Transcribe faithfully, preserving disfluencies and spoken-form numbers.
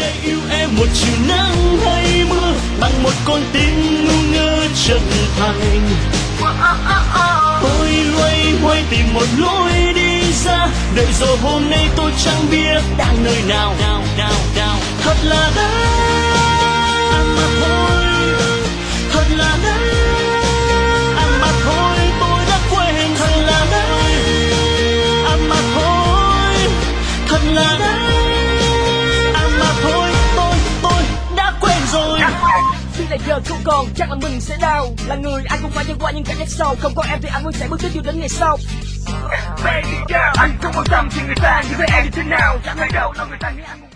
để yêu em một chiều nắng hay mưa, bằng một con tim ngu ngơ chân thành. Tôi loay hoay tìm một lối đi ra, đợi rồi hôm nay tôi chẳng biết đang nơi nào. Thật là đáng mà thôi, thật là đáng mà thôi, tôi đã quên. Thật là đáng mà thôi, thật là đáng mà thôi, tôi tôi đã quên rồi. Khi là giờ không còn, chắc là mình sẽ đau. Là người ai cũng phải trải qua những cảm giác sâu. Không có em thì anh vẫn sẽ bước tiếp dù đến ngày sau. Baby girl, anh không quan tâm chuyện người ta như thế em như thế nào. Chẳng ai đâu lo người ta nghĩ anh